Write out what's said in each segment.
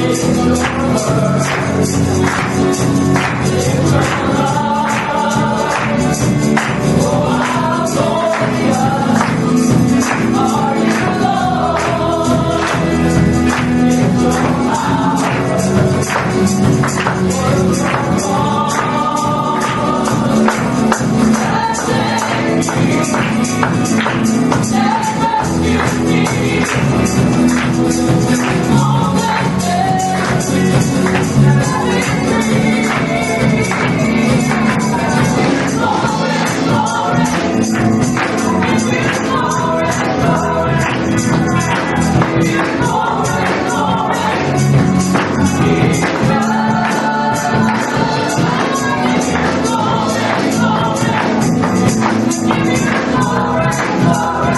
Glory,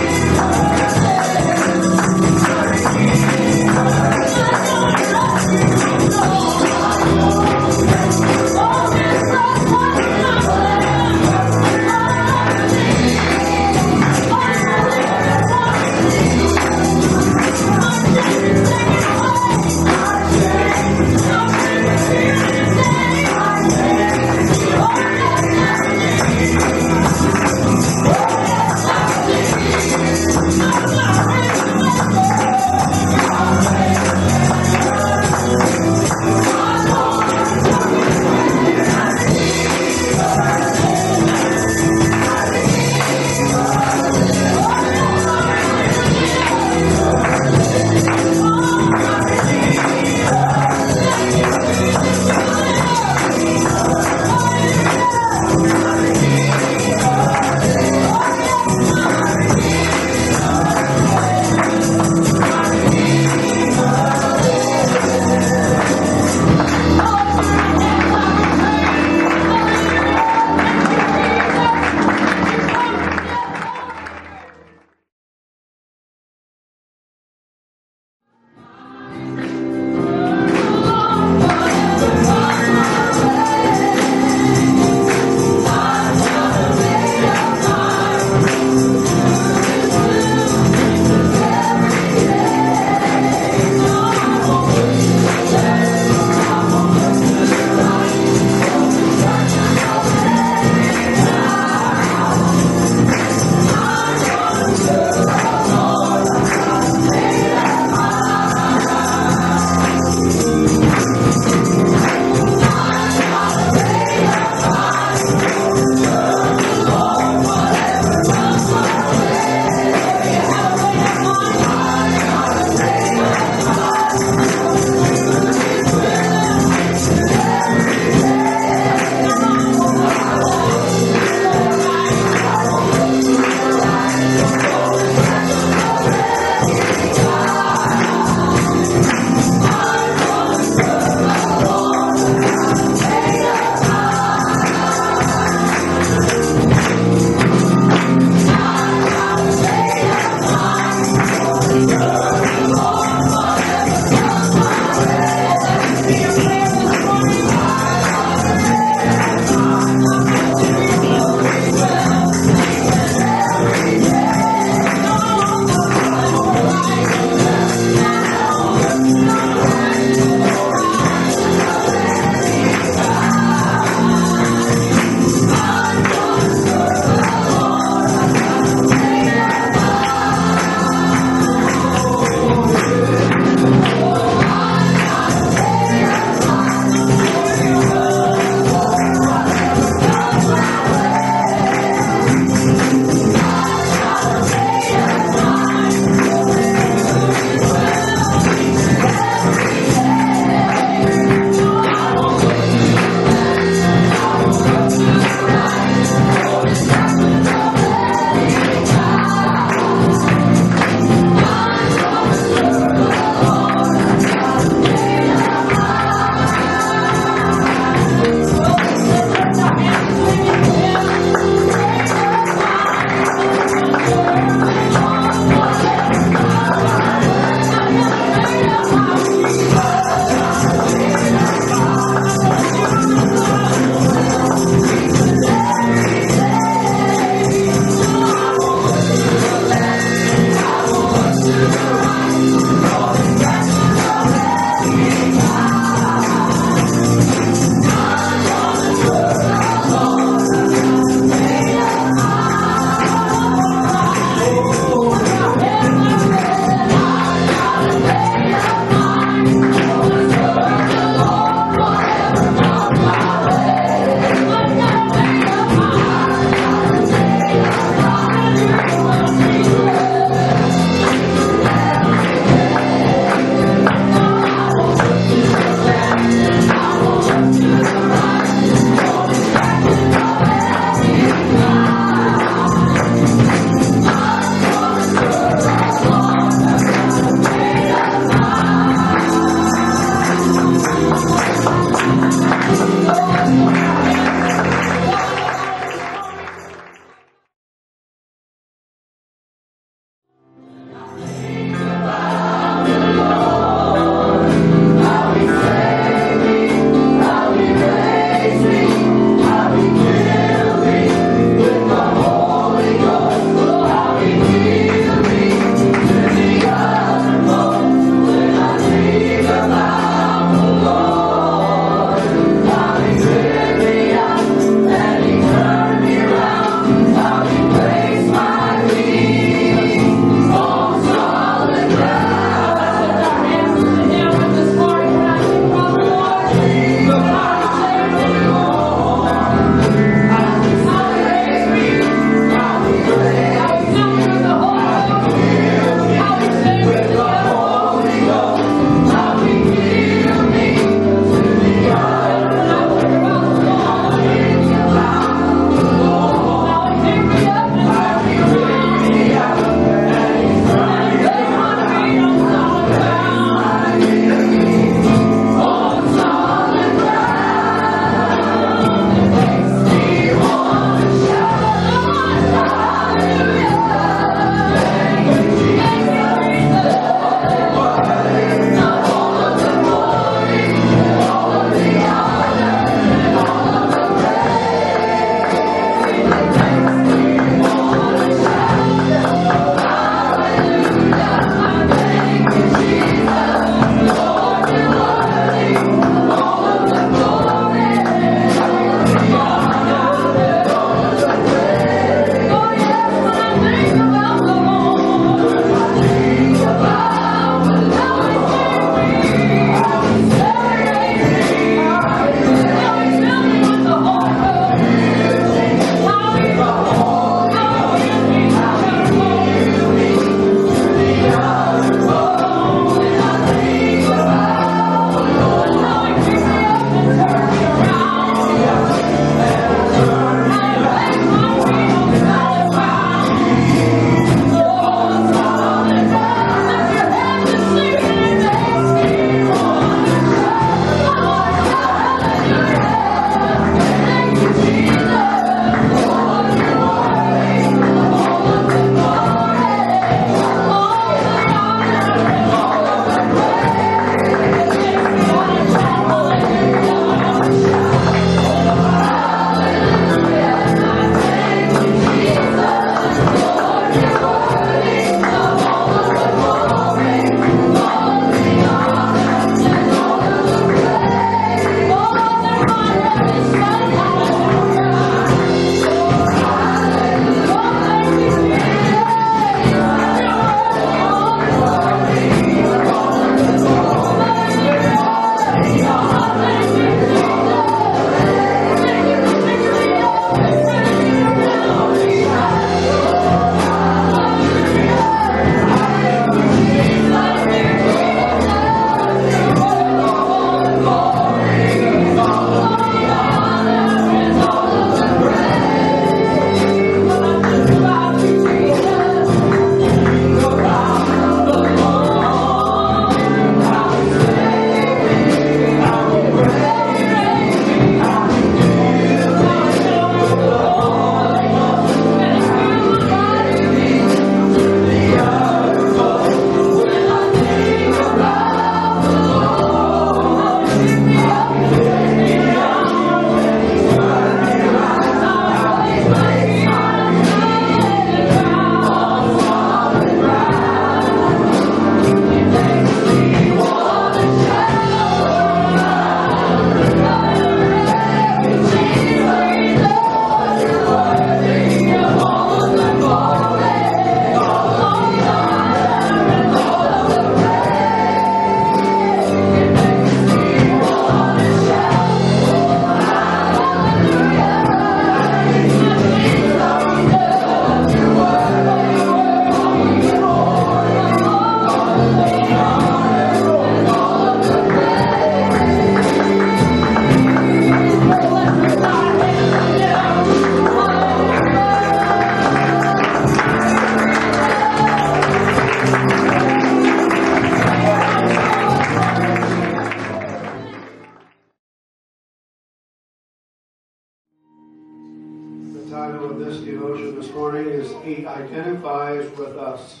is He identifies with us.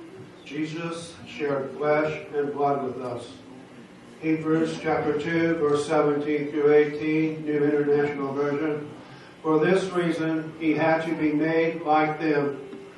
Jesus shared flesh and blood with us. Hebrews chapter 2, verse 17 through 18, New International Version. For this reason, He had to be made like them,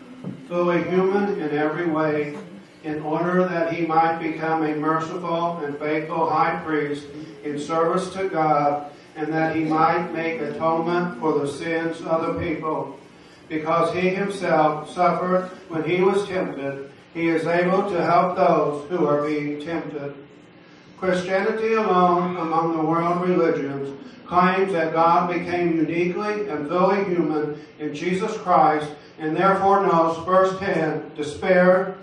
fully human in every way, in order that He might become a merciful and faithful high priest in service to God, and that He might make atonement for the sins of the people. Because He Himself suffered when He was tempted, He is able to help those who are being tempted. Christianity alone among the world religions claims that God became uniquely and fully human in Jesus Christ, and therefore knows firsthand despair,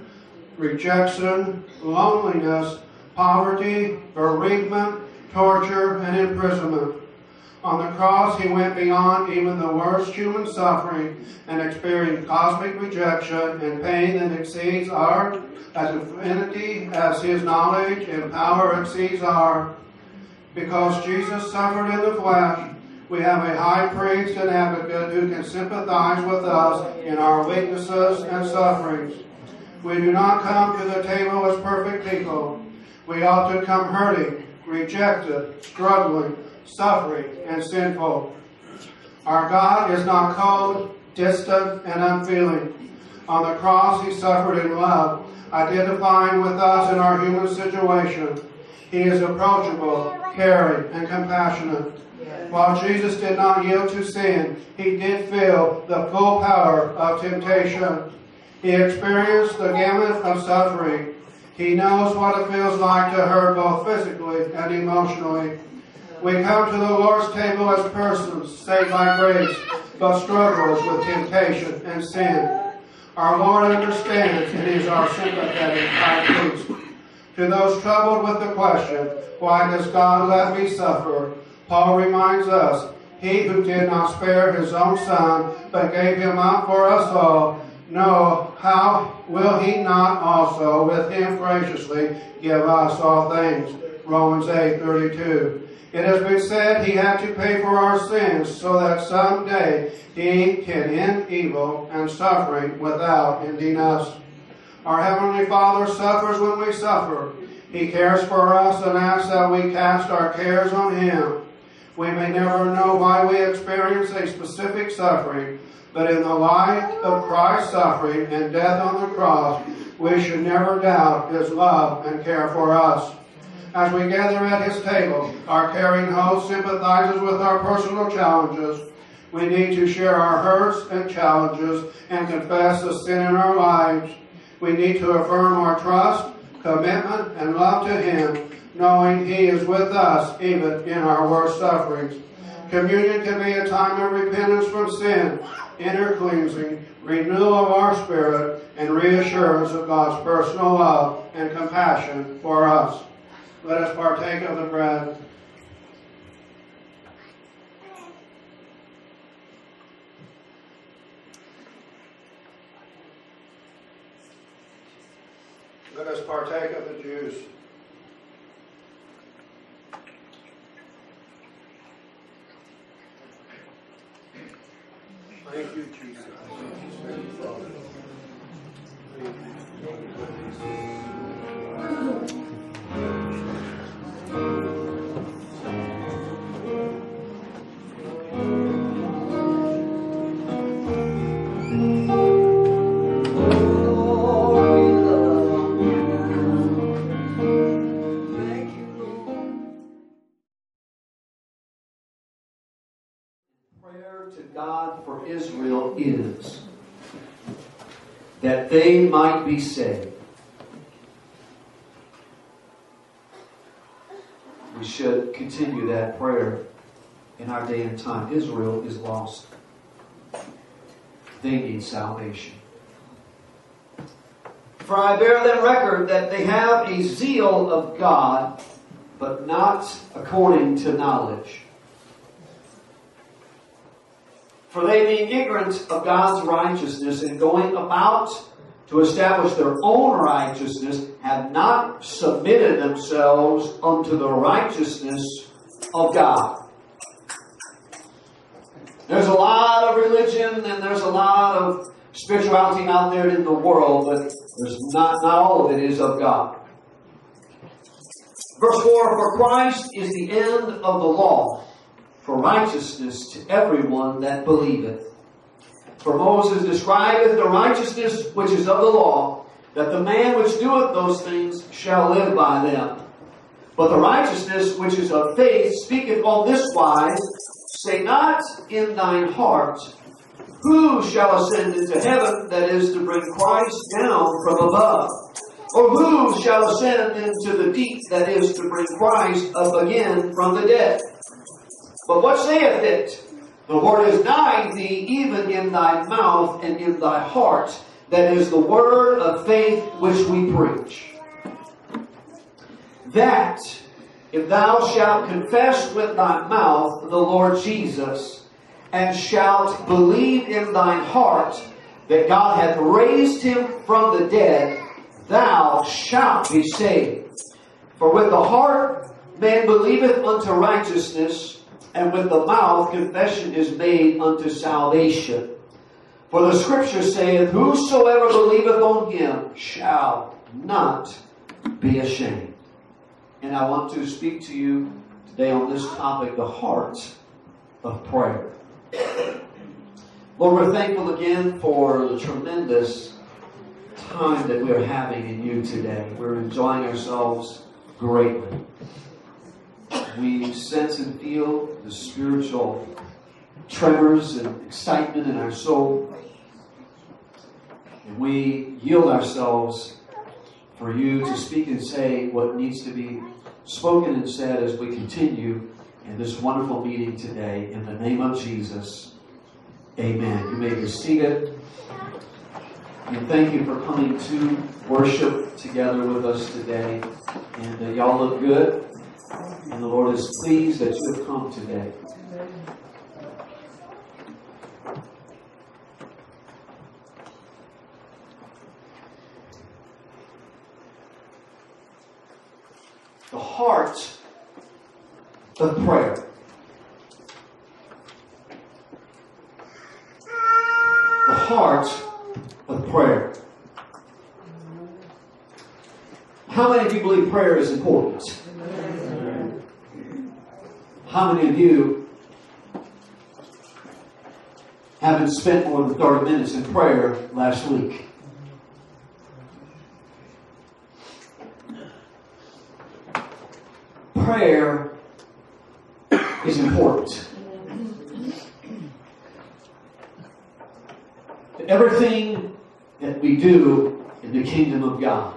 rejection, loneliness, poverty, bereavement, torture, and imprisonment. On the cross, He went beyond even the worst human suffering and experienced cosmic rejection and pain that exceeds our as infinity as His knowledge and power exceeds our. Because Jesus suffered in the flesh, we have a high priest and advocate who can sympathize with us in our weaknesses and sufferings. We do not come to the table as perfect people. We ought to come hurting, rejected, struggling, suffering, and sinful. Our God is not cold, distant, and unfeeling. On the cross, He suffered in love, identifying with us in our human situation. He is approachable, caring, and compassionate. While Jesus did not yield to sin, He did feel the full power of temptation. He experienced the gamut of suffering. He knows what it feels like to hurt both physically and emotionally. We come to the Lord's table as persons saved by grace, but struggles with temptation and sin. Our Lord understands and is our sympathetic high priest. To those troubled with the question, why does God let me suffer? Paul reminds us, He who did not spare His own Son, but gave Him up for us all, no, how will He not also with Him graciously give us all things? Romans 8:32. It has been said He had to pay for our sins so that someday He can end evil and suffering without ending us. Our Heavenly Father suffers when we suffer. He cares for us and asks that we cast our cares on Him. We may never know why we experience a specific suffering, but in the light of Christ's suffering and death on the cross, we should never doubt His love and care for us. As we gather at His table, our caring host sympathizes with our personal challenges. We need to share our hurts and challenges and confess the sin in our lives. We need to affirm our trust, commitment, and love to Him, knowing He is with us even in our worst sufferings. Communion can be a time of repentance from sin, inner cleansing, renewal of our spirit, and reassurance of God's personal love and compassion for us. Let us partake of the bread. Let us partake of the juice. Thank you, Jesus. Thank you, Father. Thank you. God for Israel is that they might be saved. We should continue that prayer in our day and time. Israel is lost. They need salvation. For I bear them record that they have a zeal of God, but not according to knowledge. For they, being ignorant of God's righteousness and going about to establish their own righteousness, have not submitted themselves unto the righteousness of God. There's a lot of religion and there's a lot of spirituality out there in the world, but there's not all of it is of God. Verse 4, for Christ is the end of the law, for righteousness to everyone that believeth. For Moses describeth the righteousness which is of the law, that the man which doeth those things shall live by them. But the righteousness which is of faith speaketh on this wise, say not in thine heart, who shall ascend into heaven, that is to bring Christ down from above? Or who shall ascend into the deep, that is to bring Christ up again from the dead? But what saith it? The word is nigh thee, even in thy mouth and in thy heart. That is the word of faith which we preach. That if thou shalt confess with thy mouth the Lord Jesus, and shalt believe in thine heart that God hath raised him from the dead, thou shalt be saved. For with the heart man believeth unto righteousness, and with the mouth confession is made unto salvation. For the Scripture saith, whosoever believeth on him shall not be ashamed. And I want to speak to you today on this topic, the heart of prayer. Lord, we're thankful again for the tremendous time that we're having in you today. We're enjoying ourselves greatly. We sense and feel the spiritual tremors and excitement in our soul. And we yield ourselves for you to speak and say what needs to be spoken and said as we continue in this wonderful meeting today. In the name of Jesus, amen. You may be seated. And thank you for coming to worship together with us today. And y'all look good. And the Lord is pleased that you have come today. The heart of prayer. The heart of prayer. How many of you believe prayer is important? How many of you haven't spent more than 30 minutes in prayer last week? Prayer is important. Everything that we do in the kingdom of God,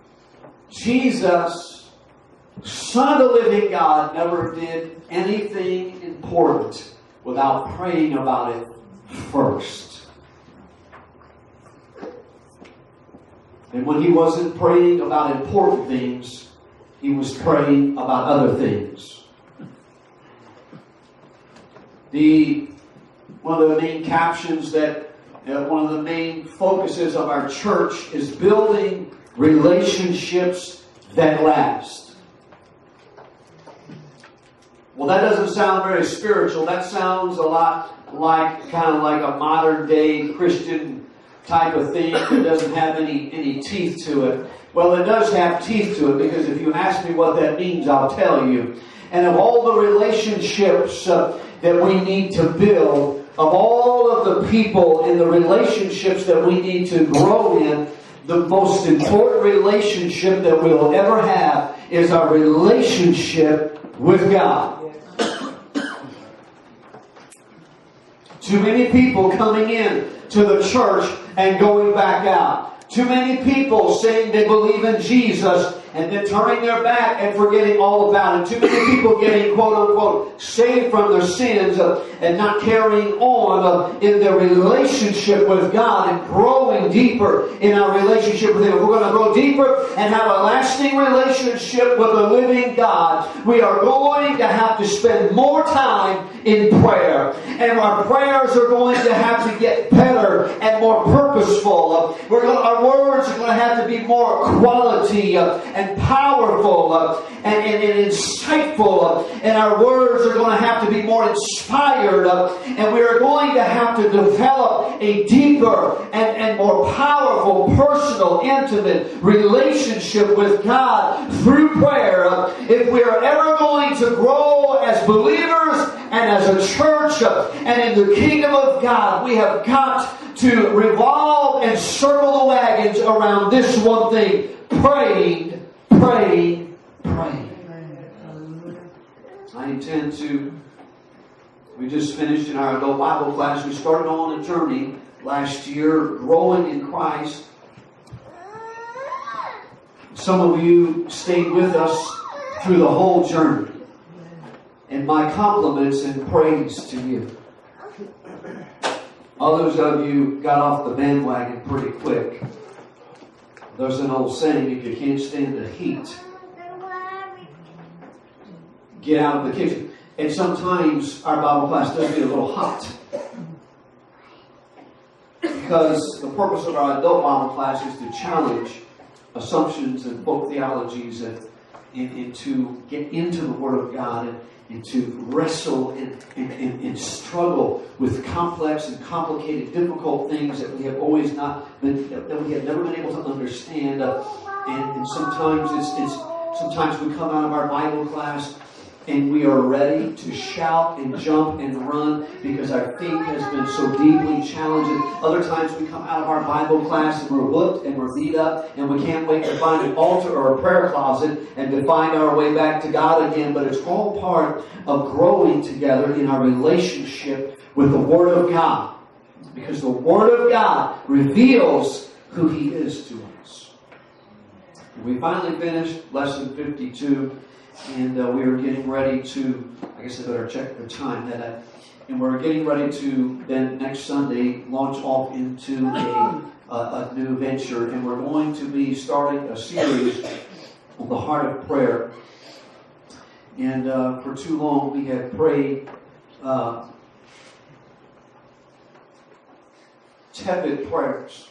Jesus, Son of the living God, never did anything important without praying about it first. And when he wasn't praying about important things, he was praying about other things. One of the main captions that one of the main focuses of our church is building relationships that last. Well, that doesn't sound very spiritual. That sounds a lot like kind of like a modern day Christian type of thing that doesn't have any teeth to it. Well, it does have teeth to it, because if you ask me what that means, I'll tell you. And of all the relationships that we need to build, of all of the people in the relationships that we need to grow in, the most important relationship that we'll ever have is our relationship with God. Too many people coming in to the church and going back out. Too many people saying they believe in Jesus and then turning their back and forgetting all about it. Too many people getting, quote unquote, saved from their sins and not carrying on in their relationship with God and growing deeper in our relationship with Him. If we're going to grow deeper and have a lasting relationship relationship with the living God, we are going to have to spend more time in prayer. And our prayers are going to have to get better and more purposeful. Our words are going to have to be more quality and powerful and insightful. And our words are going to have to be more inspired. And we are going to have to develop a deeper and more powerful, personal, intimate relationship with God through prayer. If we are ever going to grow as believers and as a church and in the kingdom of God, we have got to revolve and circle the wagons around this one thing: praying, praying, praying. I intend to, we just finished in our adult Bible class, we started on a journey last year, growing in Christ. Some of you stayed with us through the whole journey. And my compliments and praise to you. Others of you got off the bandwagon pretty quick. There's an old saying, if you can't stand the heat, get out of the kitchen. And sometimes our Bible class does get a little hot. Because the purpose of our adult Bible class is to challenge assumptions and folk theologies and to get into the Word of God and to wrestle and struggle with complex and complicated, difficult things that we have always not been, that we have never been able to understand. And sometimes sometimes we come out of our Bible class and we are ready to shout and jump and run because our faith has been so deeply challenged. And other times we come out of our Bible class and we're whooped and we're beat up and we can't wait to find an altar or a prayer closet and to find our way back to God again. But it's all part of growing together in our relationship with the Word of God. Because the Word of God reveals who He is to us. And we finally finished lesson 52. And we are getting ready to, I guess I better check the time. And we're getting ready to then next Sunday launch off into a new venture. And we're going to be starting a series on the heart of prayer. And for too long we had prayed tepid prayers.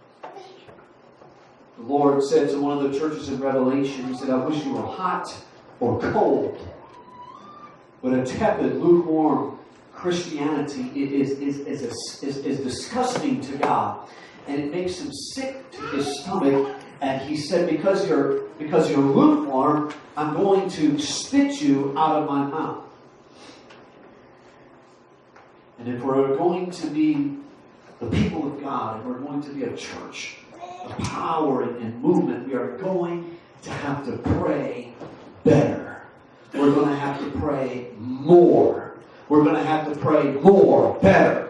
The Lord said to one of the churches in Revelation, He said, I wish you were hot or cold. But a tepid, lukewarm Christianity is disgusting to God. And it makes Him sick to His stomach. And He said, because you're lukewarm, I'm going to spit you out of my mouth. And if we're going to be the people of God, and we're going to be a church of power and movement, we are going to have to pray better. We're going to have to pray more. We're going to have to pray more, better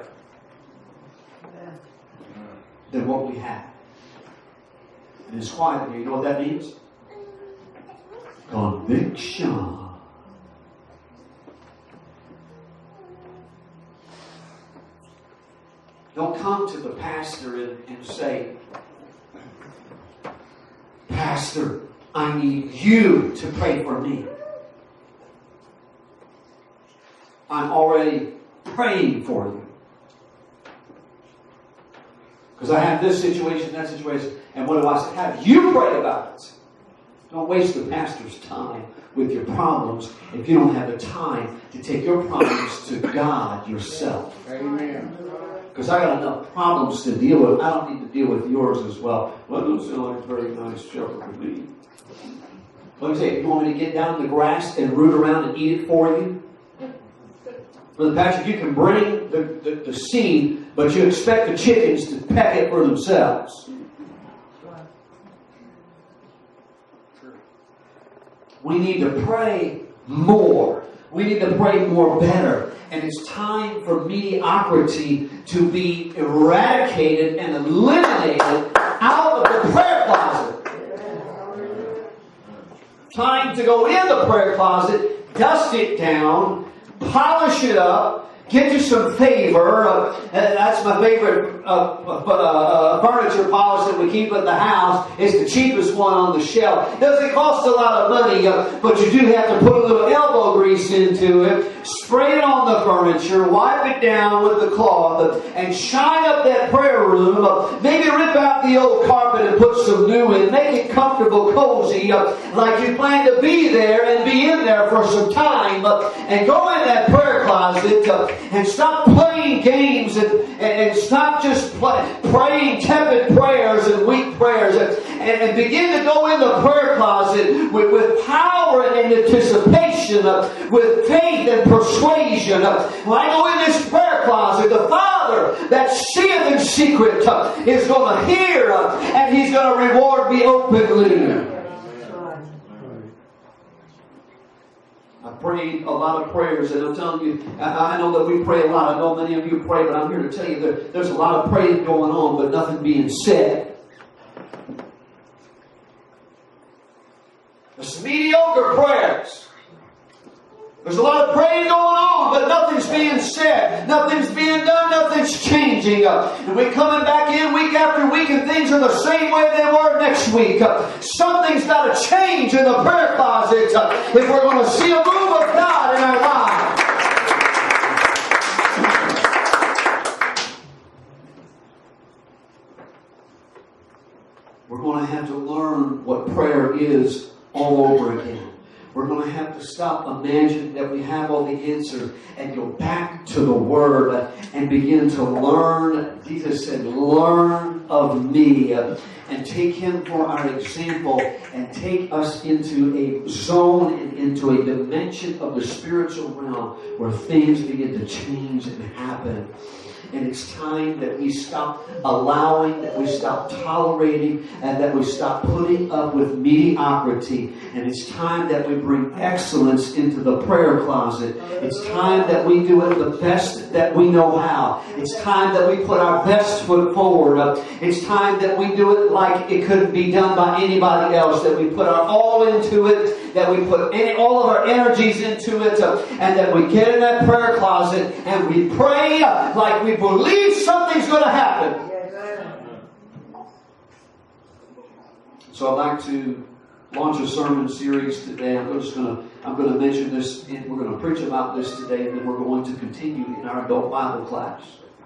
than what we have. And it's quiet in here. You know what that means? Conviction. Don't come to the pastor and say, Pastor, I need you to pray for me. I'm already praying for you. Because I have this situation, that situation, and what do I say? Have you pray about it? Don't waste the pastor's time with your problems if you don't have the time to take your problems to God yourself. Amen. Because I got enough problems to deal with. I don't need to deal with yours as well. Well, it doesn't sound like a very nice shepherd to me. Let me say, you want me to get down in the grass and root around and eat it for you? Brother Patrick, you can bring the seed, but you expect the chickens to peck it for themselves. We need to pray more. We need to pray more better. And it's time for mediocrity to be eradicated and eliminated out of the prayer closet. Time to go in the prayer closet, dust it down, polish it up, Get you some favor. That's my favorite furniture polish that we keep at the house. It's the cheapest one on the shelf. It doesn't cost a lot of money, but you do have to put a little elbow grease into it. Spray it on the furniture. Wipe it down with the cloth. And shine up that prayer room. Maybe rip out the old carpet and put some new in. Make it comfortable, cozy, like you plan to be there and be in there for some time. And go in that prayer closet and stop playing games and stop just praying tepid prayers and weak prayers and begin to go in the prayer closet with power and anticipation, with faith and persuasion. When I go in this prayer closet, the Father that seeth in secret is going to hear and He's going to reward me openly. I prayed a lot of prayers, and I'm telling you, I know that we pray a lot. I know many of you pray, but I'm here to tell you there's a lot of praying going on, but nothing being said. There's mediocre prayers. There's a lot of praying going on, but nothing's being said. Nothing's being done. Nothing's changing. And we're coming back in week after week, and things are the same way they were next week. Something's got to change in the prayer closet if we're going to see a move of God in our lives. We're going to have to learn what prayer is all over again. We're going to have to stop imagining that we have all the answers and go back to the Word and begin to learn. Jesus said, learn of me, and take Him for our example and take us into a zone and into a dimension of the spiritual realm where things begin to change and happen. And it's time that we stop allowing, that we stop tolerating, and that we stop putting up with mediocrity. And it's time that we bring excellence into the prayer closet. It's time that we do it the best that we know how. It's time that we put our best foot forward. It's time that we do it like it couldn't be done by anybody else. That we put our all into it. That we put all of our energies into it. And that we get in that prayer closet and we pray like we believe something's going to happen. So I'd like to launch a sermon series today. I'm going to mention this, and we're going to preach about this today, and then we're going to continue in our adult Bible class.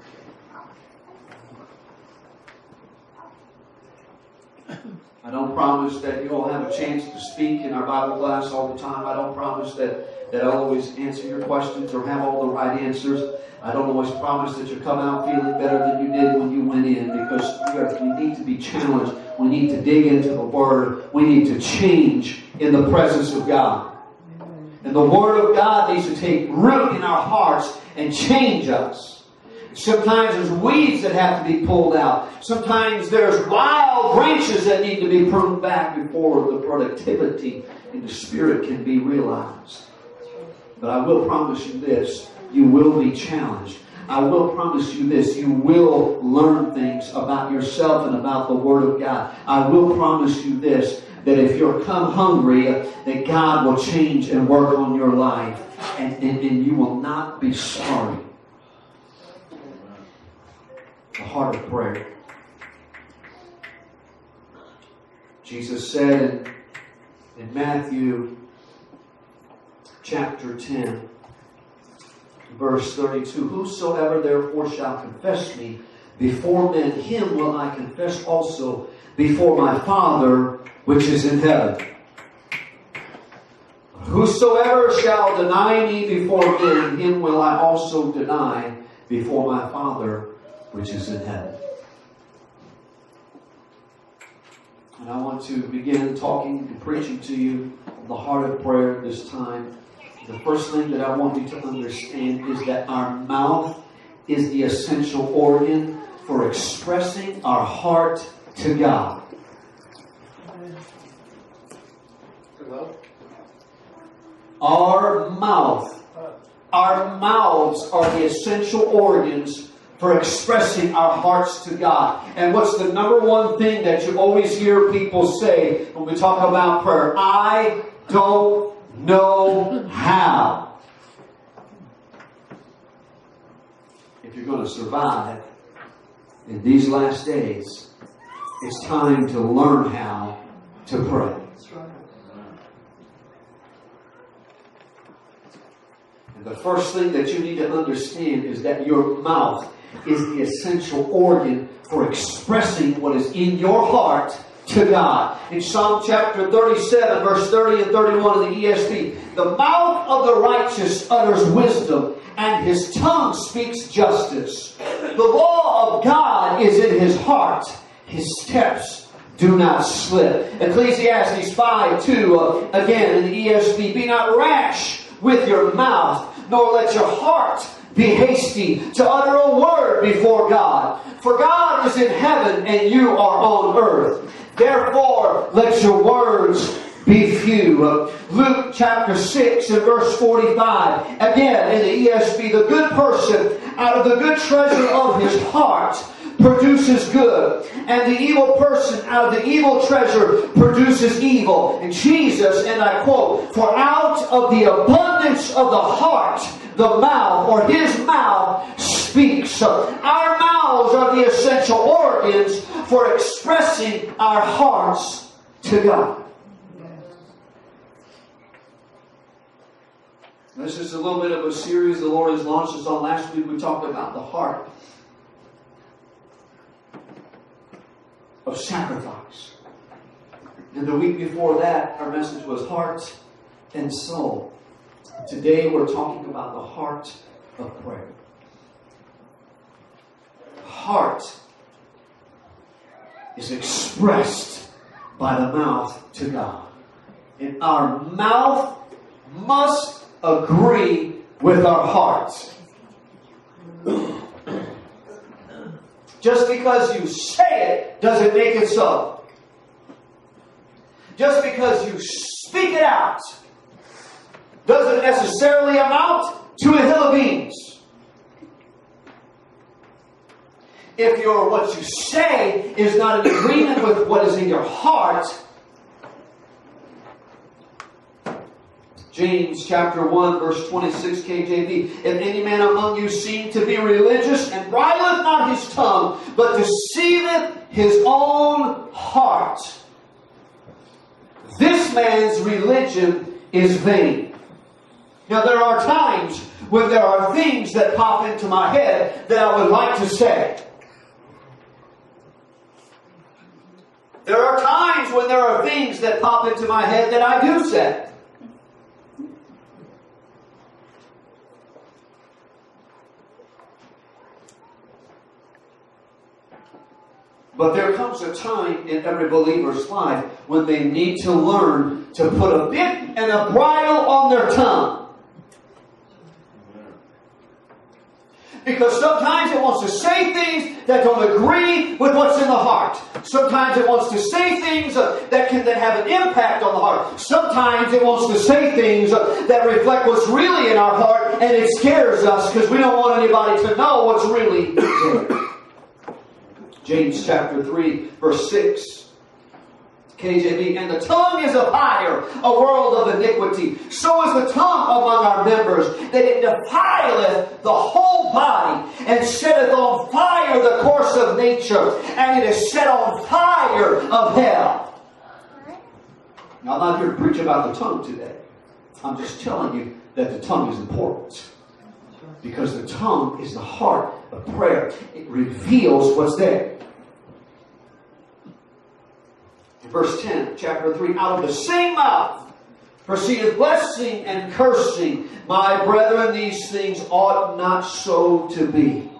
I don't promise that you'll have a chance to speak in our Bible class all the time. I don't promise that I'll always answer your questions or have all the right answers. I don't always promise that you'll come out feeling better than you did when you went in, because we need to be challenged. We need to dig into the Word. We need to change in the presence of God. And the Word of God needs to take root in our hearts and change us. Sometimes there's weeds that have to be pulled out. Sometimes there's wild branches that need to be pruned back before the productivity in the Spirit can be realized. But I will promise you this, you will be challenged. I will promise you this, you will learn things about yourself and about the Word of God. I will promise you this, that if you're come hungry, that God will change and work on your life. And you will not be sorry. The heart of prayer. Jesus said in Matthew chapter 10, verse 32, whosoever therefore shall confess me before men, him will I confess also before my Father which is in heaven. Whosoever shall deny me before men, him will I also deny before my Father which is in heaven. And I want to begin talking and preaching to you the heart of prayer this time. The first thing that I want you to understand is that our mouth is the essential organ for expressing our heart to God. Our mouths are the essential organs for expressing our hearts to God. And what's the number one thing that you always hear people say when we talk about prayer? I don't know how. if you're going to survive in these last days, it's time to learn how to pray. And the first thing that you need to understand is that your mouth is the essential organ for expressing what is in your heart to God. In Psalm chapter 37, verse 30 and 31 in the ESV, the mouth of the righteous utters wisdom, and his tongue speaks justice. The law of God is in his heart. His steps do not slip. Ecclesiastes 5:2, again in the ESV, be not rash with your mouth, nor let your heart be hasty to utter a word before God. For God is in heaven and you are on earth. Therefore, let your words be few. Luke chapter 6 and verse 45. Again, in the ESV, the good person out of the good treasure of his heart produces good, and the evil person out of the evil treasure produces evil. And Jesus, and I quote, for out of the abundance of the heart, the mouth, or his mouth, speaks. Our mouths are the essential organs for expressing our hearts to God. This is a little bit of a series the Lord has launched us on. Last week we talked about the heart of sacrifice. And the week before that, our message was heart and soul. Today we're talking about the heart of prayer. Heart is expressed by the mouth to God. And our mouth must agree with our hearts. Just because you say it doesn't make it so. Just because you speak it out doesn't necessarily amount to a hill of beans. If what you say is not in agreement with what is in your heart, James chapter 1 verse 26 KJV, if any man among you seem to be religious and bridleth not his tongue, but deceiveth his own heart, this man's religion is vain. Now there are times when there are things that pop into my head that I would like to say. There are times when there are things that pop into my head that I do say. But there comes a time in every believer's life when they need to learn to put a bit and a bridle on their tongue. Because sometimes it wants to say things that don't agree with what's in the heart. Sometimes it wants to say things that have an impact on the heart. Sometimes it wants to say things that reflect what's really in our heart, and it scares us because we don't want anybody to know what's really there. James chapter 3 verse 6 KJV, and the tongue is a fire, a world of iniquity. So is the tongue among our members, that it defileth the whole body, and setteth on fire the course of nature, and it is set on fire of hell. Now, I'm not here to preach about the tongue today. I'm just telling you that the tongue is important. Because the tongue is the heart of prayer. It reveals what's there. Verse 10, chapter 3, out of the same mouth proceedeth blessing and cursing. My brethren, these things ought not so to be.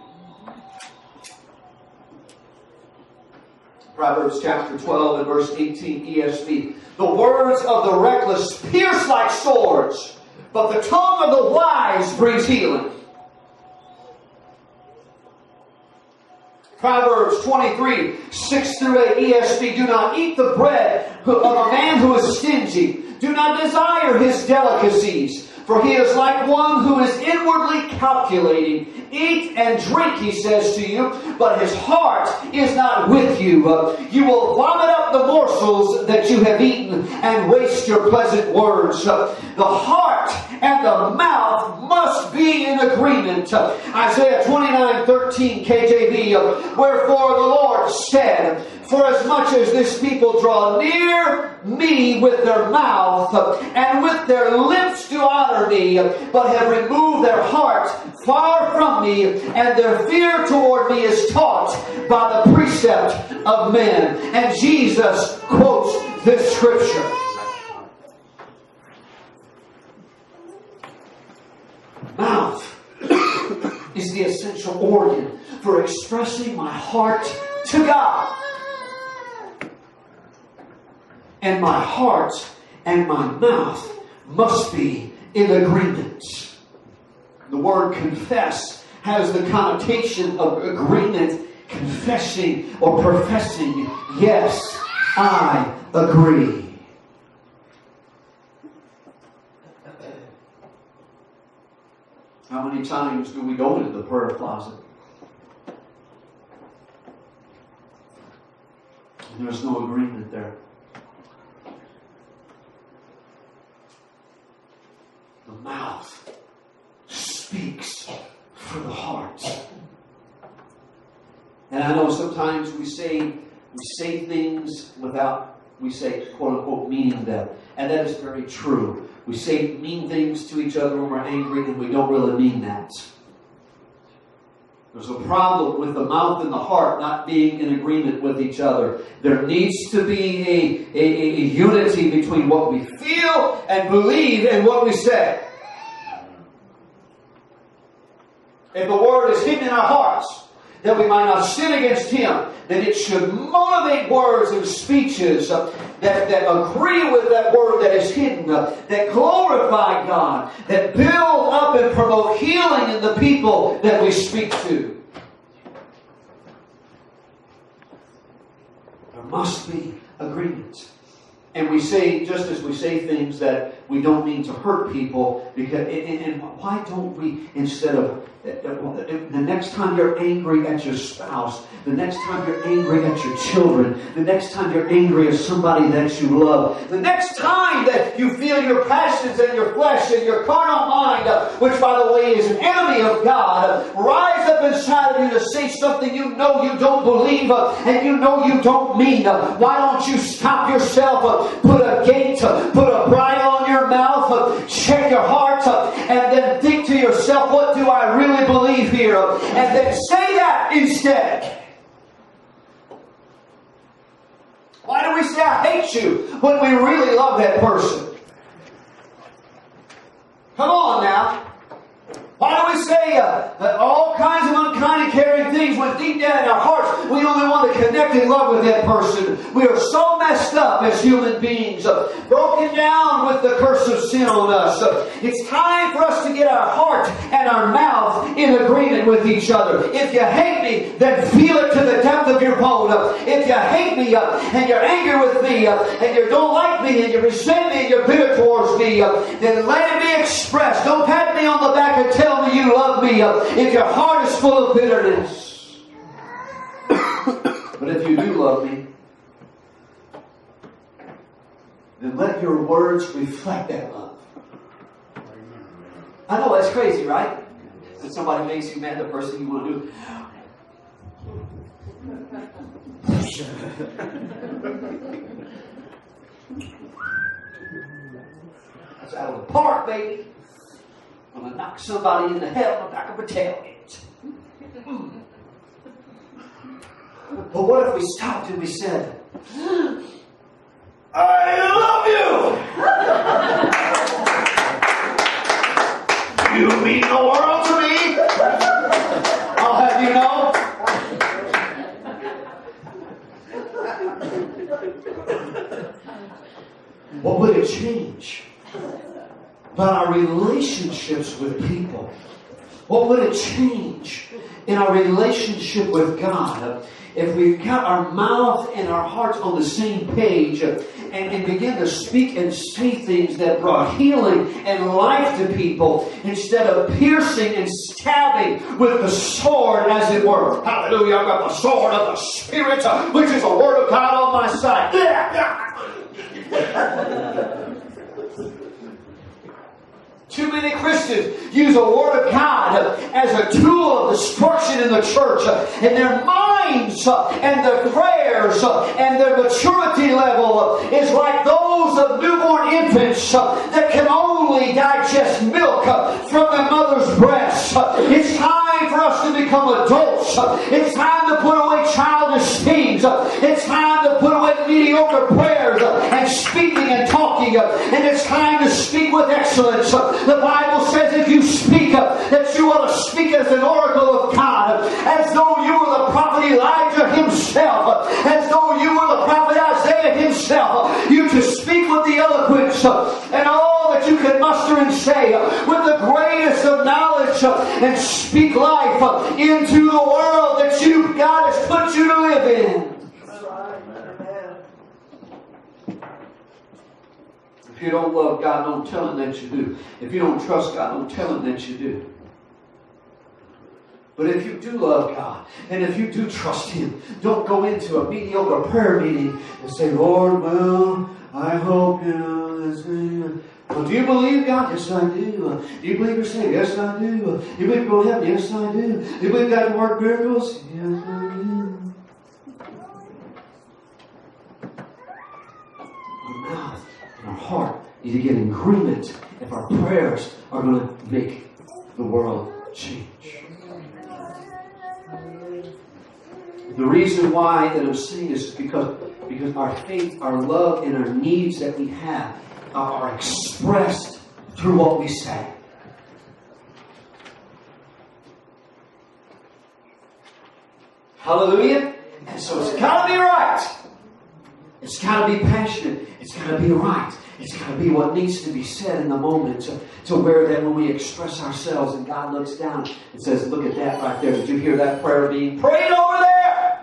Proverbs chapter 12 and verse 18 ESV. The words of the reckless pierce like swords, but the tongue of the wise brings healing. Proverbs 23, 6 through 8 ESV. Do not eat the bread of a man who is stingy. Do not desire his delicacies. For For he is like one who is inwardly calculating. Eat and drink, he says to you, but his heart is not with you. You will vomit up the morsels that you have eaten and waste your pleasant words. The heart and the mouth must be in agreement. Isaiah 29:13 KJV. Wherefore the Lord said, for as much as this people draw near me with their mouth and with their lips do honor me, but have removed their heart far from me, and their fear toward me is taught by the precept of men. And Jesus quotes this scripture. Mouth is the essential organ for expressing my heart to God. And my heart and my mouth must be in agreement. The word confess has the connotation of agreement, confessing or professing. Yes, I agree. How many times do we go into the prayer closet and there's no agreement there? The mouth speaks for the heart. And I know sometimes we say things without, we say, quote unquote, meaning them. And that is very true. We say mean things to each other when we're angry, and we don't really mean that. There's a problem with the mouth and the heart not being in agreement with each other. There needs to be a unity between what we feel and believe and what we say. If the Word is hidden in our hearts, that we might not sin against Him, then it should motivate words and speeches that agree with that Word that is hidden, that glorify God, that build up and promote healing in the people that we speak to. There must be agreement. And we say, just as we say things that we don't mean to hurt people, because and why don't we, instead of the next time you're angry at your spouse, the next time you're angry at your children, the next time you're angry at somebody that you love, the next time that you feel your passions and your flesh and your carnal mind, which by the way is an enemy of God, rise up inside of you to say something you know you don't believe and you know you don't mean. Why don't you stop yourself, put a gate, put a bridle on your mouth, check your heart, and then think to yourself, what do I really believe here? And then say that instead. Why do we say I hate you when we really love that person? Come on now. Why do we say all kinds of unkind and caring things when deep down in our hearts we only want to connect and love with that person? We are so messed up as human beings, broken down with the curse of sin on us. It's time for us to get our heart and our mouth in agreement with each other. If you hate me, then feel it to the depth of your bone. If you hate me and you're angry with me and you don't like me and you resent me and you're bitter towards me, then let it be expressed. Don't pat me on the back and tell me you love me if your heart is full of bitterness. But if you do love me, then let your words reflect that love. I know that's crazy, right? When somebody makes you mad, the first thing you want to do. That's out of the park, baby. I'm going to knock somebody in the head on the back of a tailgate. But what if we stopped and we said, I love you! You mean the world to me? I'll have you know. What would it change about our relationships with people? What would it change in our relationship with God if we got our mouth and our hearts on the same page and begin to speak and say things that brought healing and life to people instead of piercing and stabbing with the sword, as it were? Hallelujah, I've got the sword of the Spirit, which is the Word of God on my side. Too many Christians use the Word of God as a tool of destruction in the church. And their minds and their prayers and their maturity level is like those of newborn infants that can only digest milk from their mother's breast. It's time for us to become adults. It's time to put away childish things. It's time to put away mediocre prayers and speaking and talking. And it's time to speak with excellence. The Bible says if you speak, that you ought to speak as an oracle of God, as though you were the prophet Elijah himself, as though you were the prophet Isaiah himself. You to speak with the eloquence and all that you can muster and say with the greatest of knowledge and speak life into the world that God has put you to live in. If you don't love God, don't tell Him that you do. If you don't trust God, don't tell Him that you do. But if you do love God, and if you do trust Him, don't go into a mediocre prayer meeting and say, Lord, well, I hope, well, do you believe God? Yes, I do. Do you believe you're saved? Yes, I do. Do you believe you're going to heaven? Yes, I do. Do you believe God can work miracles? Yes, I do. Our mouth and our heart need to get in agreement if our prayers are going to make the world change. The reason why that I'm saying this is because our faith, our love, and our needs that we have are expressed through what we say. Hallelujah? And so it's got to be right. It's got to be passionate. It's got to be right. It's got to be what needs to be said in the moment to where that when we express ourselves and God looks down and says, look at that right there. Did you hear that prayer being prayed over there?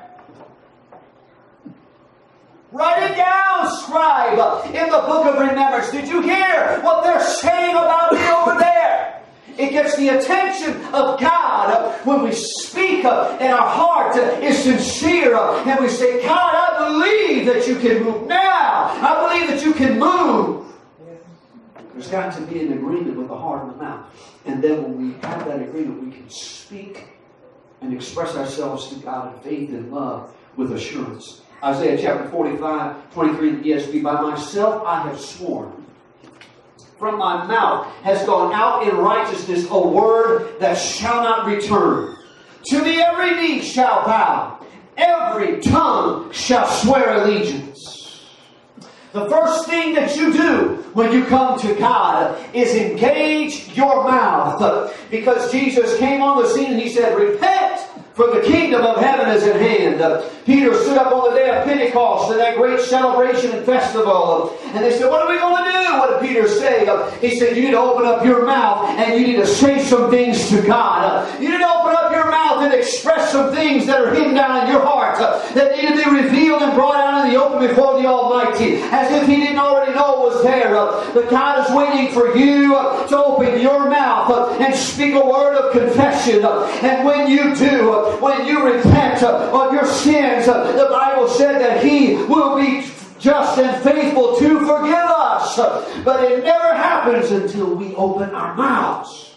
Write it down, scribe, in the book of remembrance. Did you hear what they're saying about me over there? It gets the attention of God when we speak and our heart is sincere and we say, God, I believe that you can move now. I believe that you can move. There's got to be an agreement with the heart and the mouth. And then when we have that agreement, we can speak and express ourselves to God in faith and love with assurance. Isaiah chapter 45, 23 in the ESV, by myself I have sworn. From my mouth has gone out in righteousness a word that shall not return. To me every knee shall bow. Every tongue shall swear allegiance. The first thing that you do when you come to God is engage your mouth. Because Jesus came on the scene and He said, repent, for the kingdom of heaven is at hand. Peter stood up on the day of Pentecost in that great celebration and festival. And they said, what are we going to do? What did Peter say? He said, you need to open up your mouth and you need to say some things to God. You need to open up your mouth and express some things that are hidden down in your heart that need to be revealed and brought out in the open before the Almighty. As if He didn't already know it was there. But God is waiting for you to open your mouth and speak a word of confession. And when you do, when you repent of your sins, the Bible said that He will be just and faithful to forgive us. But it never happens until we open our mouths.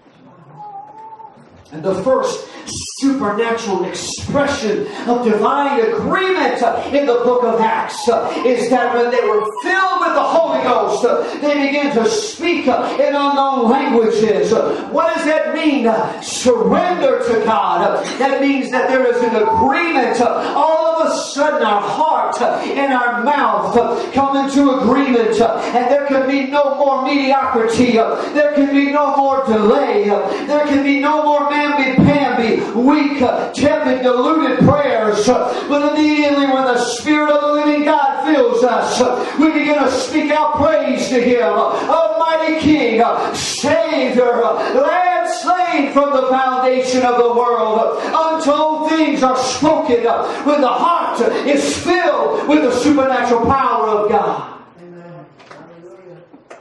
And the first supernatural expression of divine agreement in the book of Acts is that when they were filled with the Holy Ghost, they began to speak in unknown languages. What does that mean? Surrender to God. That means that there is an agreement. All of a sudden our heart and our mouth come into agreement, and there can be no more mediocrity. There can be no more delay. There can be no more mamby-pamby, weak, tepid, diluted prayers. But immediately when the Spirit of the living God fills us, we begin to speak out praise to Him. Almighty King, Savior, Lance slain from the foundation of the world. Untold things are spoken when the heart is filled with the supernatural power of God. Amen. Hallelujah.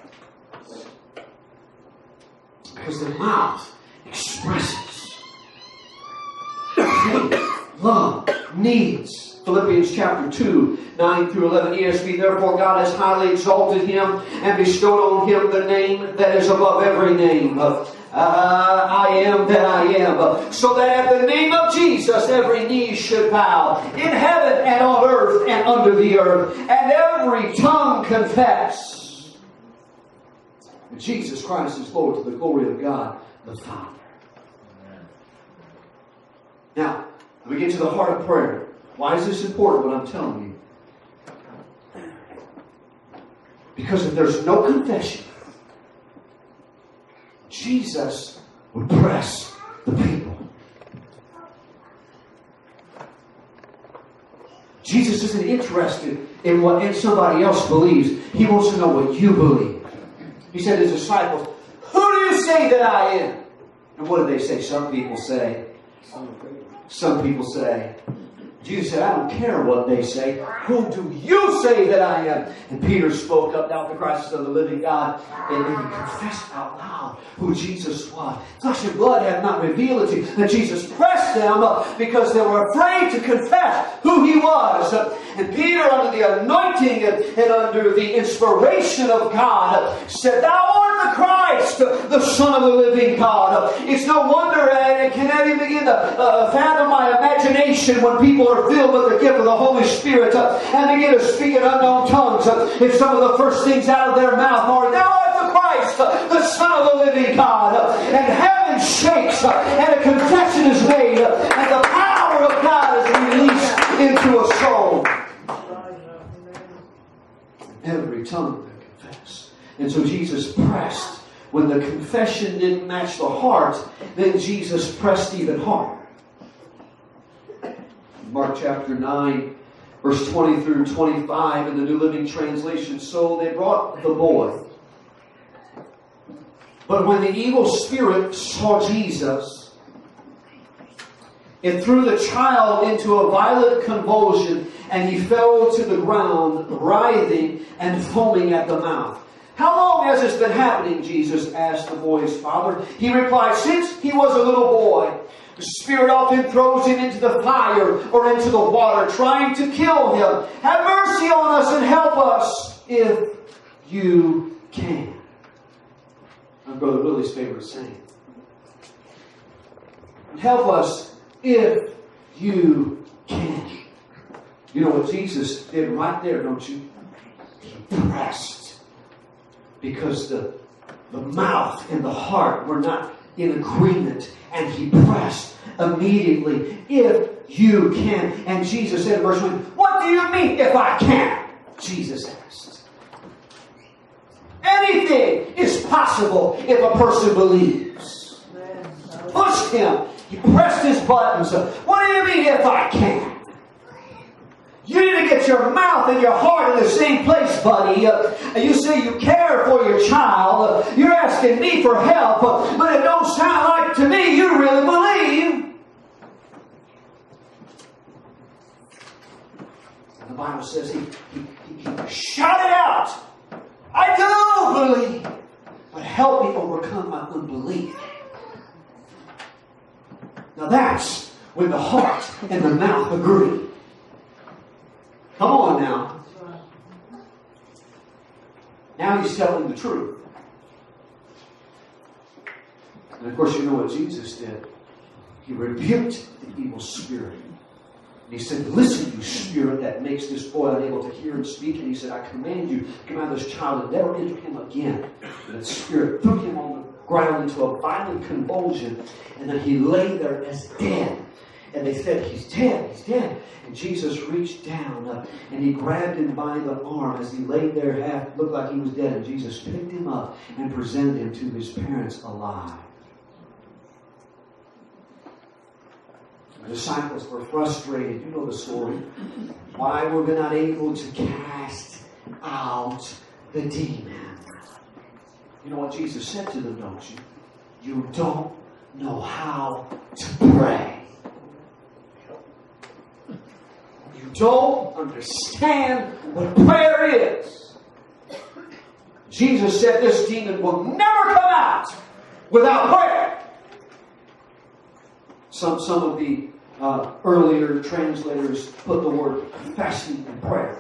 Because the mouth expresses faith, love, needs. Philippians chapter 2, 9 through 11 ESV. Therefore God has highly exalted him and bestowed on him the name that is above every name. I am that I am. So that at the name of Jesus every knee should bow, in heaven and on earth and under the earth, and every tongue confess that Jesus Christ is Lord, to the glory of God the Father. Now, we get to the heart of prayer. Why is this important, what I'm telling you? Because if there's no confession, Jesus would press the people. Jesus isn't interested in what somebody else believes. He wants to know what you believe. He said to his disciples, "Who do you say that I am?" And what do they say? Some people say. Jesus said, "I don't care what they say. Who do you say that I am?" And Peter spoke up, "Thou the Christ of the living God." And he confessed out loud who Jesus was. Flesh and blood have not revealed it to you. And Jesus pressed them because they were afraid to confess who he was. And Peter, under the anointing and under the inspiration of God, said, "Thou art the Christ, the Son of the living God." It's no wonder, and can I even begin to fathom my imagination when people are filled with the gift of the Holy Spirit and begin to speak in unknown tongues. If some of the first things out of their mouth are, "Thou art the Christ, the Son of the living God," and heaven shakes, and a confession is made, and the power of God is released into a soul. Every tongue will confess. And so Jesus pressed. When the confession didn't match the heart, then Jesus pressed even harder. Mark chapter 9, verse 20 through 25 in the New Living Translation. "So they brought the boy. But when the evil spirit saw Jesus, it threw the child into a violent convulsion, and he fell to the ground, writhing and foaming at the mouth." "How long has this been happening?" Jesus asked the boy's father. He replied, "Since he was a little boy. The spirit often throws him into the fire or into the water, trying to kill him. Have mercy on us and help us if you can." My Brother Willie's favorite saying. Help us if you can. You know what Jesus did right there, don't you? He pressed. Because the mouth and the heart were not in agreement. And he pressed immediately, "If you can." And Jesus said in verse 1, "What do you mean if I can?" Jesus asked. Anything is possible if a person believes. Pushed him. He pressed his buttons. "What do you mean if I can?" You need to get your mouth and your heart in the same place, buddy. You say you care for your child. You're asking me for help, but it don't sound like to me you really believe. And the Bible says he shouted out, "I do believe, but help me overcome my unbelief." Now that's when the heart and the mouth agree. Come on now. Now he's telling the truth. And of course, you know what Jesus did. He rebuked the evil spirit. And he said, "Listen, you spirit that makes this boy unable to hear and speak." And he said, "I command you, come out of this child and never enter him again." And the spirit threw him on the ground into a violent convulsion. And then he lay there as dead. And they said, "He's dead, he's dead." And Jesus reached down and he grabbed him by the arm as he lay there, half looked like he was dead. And Jesus picked him up and presented him to his parents alive. The disciples were frustrated. You know the story. Why were we not able to cast out the demon? You know what Jesus said to them, don't you? You don't know how to pray. You don't understand what prayer is. Jesus said this demon will never come out without prayer. Some of the earlier translators put the word fasting and prayer.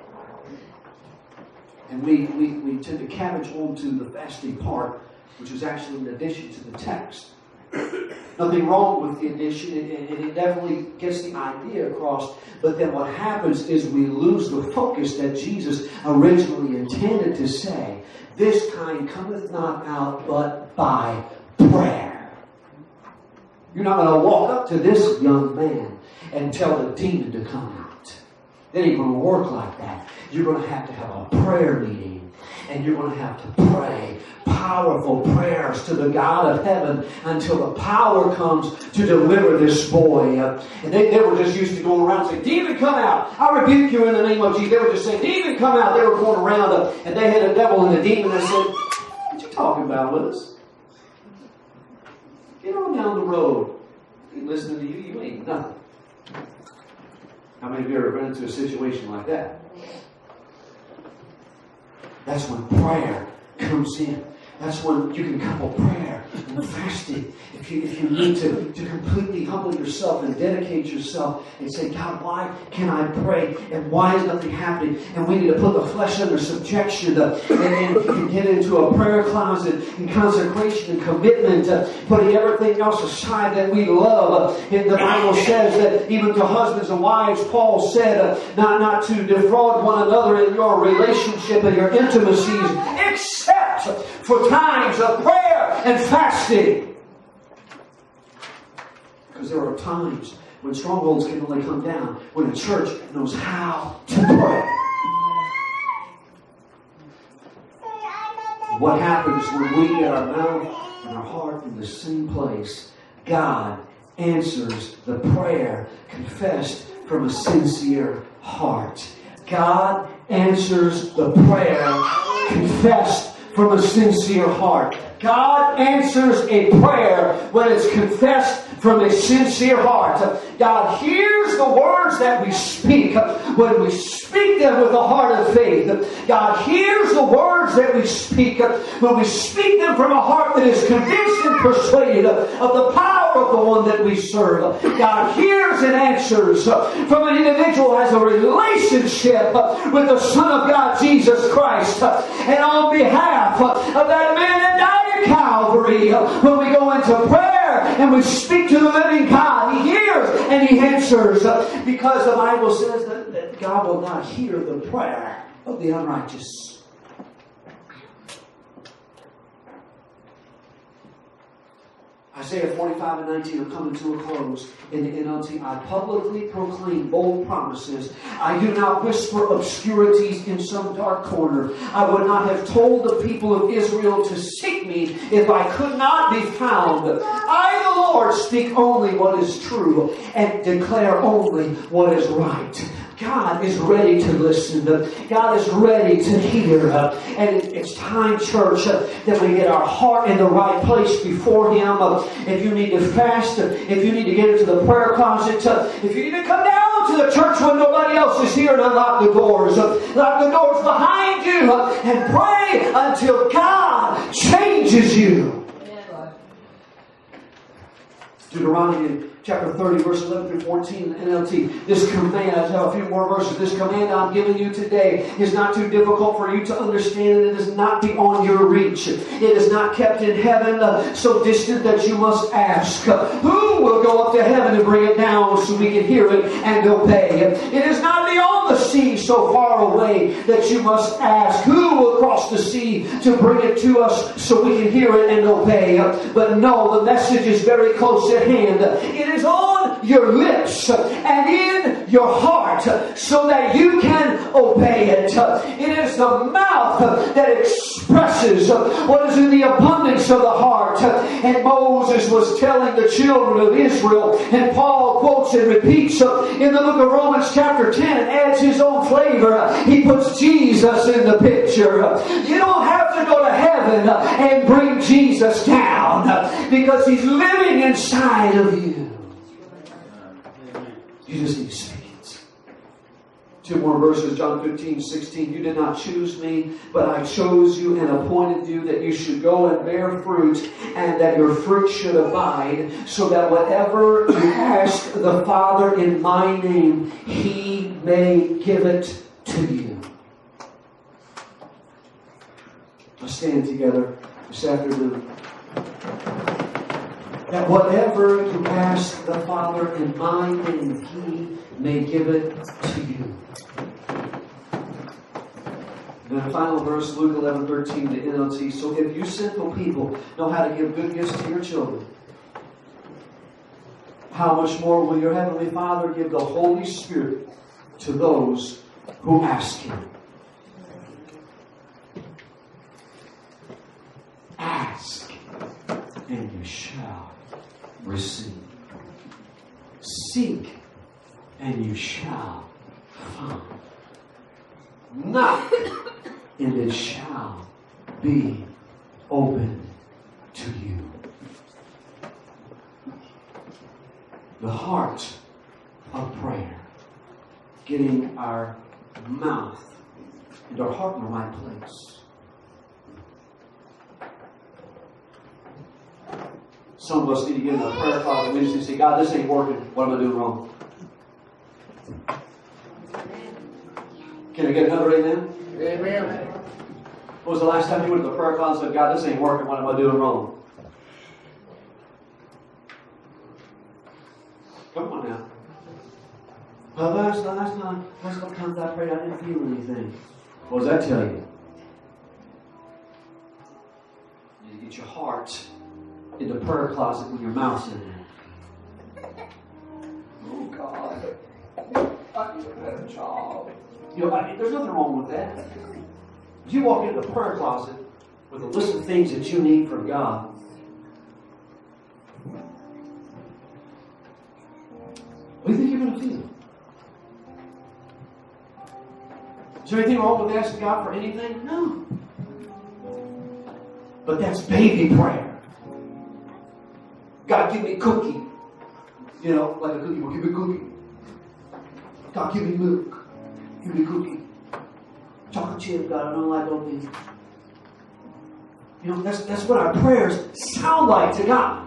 And we tend to cabbage onto the fasting part, which is actually an addition to the text. Nothing wrong with the addition, and it definitely gets the idea across. But then what happens is we lose the focus that Jesus originally intended to say. This kind cometh not out but by prayer. You're not going to walk up to this young man and tell the demon to come out. It ain't going to work like that. You're going to have a prayer meeting. And you're going to have to pray powerful prayers to the God of heaven until the power comes to deliver this boy. And they were just used to going around saying, demon, come out. I rebuke you in the name of Jesus. They were just saying, demon, come out. They were going around and they had a devil and a demon and said, what you talking about with us? Get on down the road. He listening to you, you ain't nothing. How many of you ever run into a situation like that? That's when prayer comes in. That's when you can couple prayer and fasting. If you need to completely humble yourself and dedicate yourself and say, God, why can't I pray? And why is nothing happening? And we need to put the flesh under subjection. And if you can get into a prayer closet and consecration and commitment, putting everything else aside that we love. And the Bible says that even to husbands and wives, Paul said, not to defraud one another in your relationship and your intimacies, except for times of prayer and fasting. Because there are times when strongholds can only come down when a church knows how to pray. What happens when we get our mouth and our heart in the same place? God answers the prayer confessed from a sincere heart. God answers the prayer confessed from a sincere heart. God answers a prayer when it's confessed from a sincere heart. God hears the words that we speak when we speak them with a heart of faith. God hears the words that we speak when we speak them from a heart that is convinced and persuaded of the power of the one that we serve. God hears and answers from an individual who has a relationship with the Son of God, Jesus Christ. And on behalf of that man that died at Calvary, when we go into prayer and we speak to the living God, He hears and He answers, because the Bible says that God will not hear the prayer of the unrighteous. Isaiah 45 and 19 are coming to a close in the NLT. I publicly proclaim bold promises. I do not whisper obscurities in some dark corner. I would not have told the people of Israel to seek me if I could not be found. I, the Lord, speak only what is true and declare only what is right. God is ready to listen. God is ready to hear. And it's time, church, that we get our heart in the right place before Him. If you need to fast, if you need to get into the prayer closet, if you need to come down to the church when nobody else is here, to lock the doors. Lock the doors behind you and pray until God changes you. Deuteronomy chapter 30, verse 11 through 14, NLT. This command, I have a few more verses. This command I'm giving you today is not too difficult for you to understand. It is not beyond your reach. It is not kept in heaven so distant that you must ask. Who will go up to heaven and bring it down so we can hear it and obey? It is not beyond the sea so far away that you must ask. Who will cross the sea to bring it to us so we can hear it and obey? But no, the message is very close at hand. It is on your lips and in your heart so that you can obey it. It is the mouth that expresses what is in the abundance of the heart. And Moses was telling the children of Israel, and Paul quotes and repeats in the book of Romans chapter 10 and adds his own flavor. He puts Jesus in the picture. You don't have to go to heaven and bring Jesus down. because He's living inside of you. You just need to speak it. 2 more verses, John 15:16. You did not choose me, but I chose you and appointed you that you should go and bear fruit, and that your fruit should abide, so that whatever you ask the Father in my name, He may give it to you. Let's stand together this afternoon. That whatever you ask the Father in my name, He may give it to you. And then the final verse, Luke 11:13, the NLT. So if you sinful people know how to give good gifts to your children, how much more will your Heavenly Father give the Holy Spirit to those who ask Him? Ask, and you shall receive. Seek, and you shall find. Knock, and it shall be open to you. The heart of prayer. Getting our mouth and our heart in the right place. Some of us need to get in a prayer closet and we just say, God, this ain't working. What am I doing wrong? Can I get another amen? Amen. When was the last time you went to the prayer closet and said, God, this ain't working. What am I doing wrong? Come on now. Well, last couple times I prayed, I didn't feel anything. What does that tell you? You need to get your heart in the prayer closet with your mouth in there. Oh, God. I need a better job. You know, there's nothing wrong with that. If you walk into the prayer closet with a list of things that you need from God, what do you think you're going to feel? Is there anything wrong with asking God for anything? No. But that's baby prayer. God, give me a cookie. You know, like a cookie. Well, give me a cookie. God, give me milk. Give me a cookie. Chocolate chip, God, I don't like oatmeal. You know, that's what our prayers sound like to God.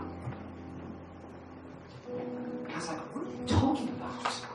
God's like, what are you talking about?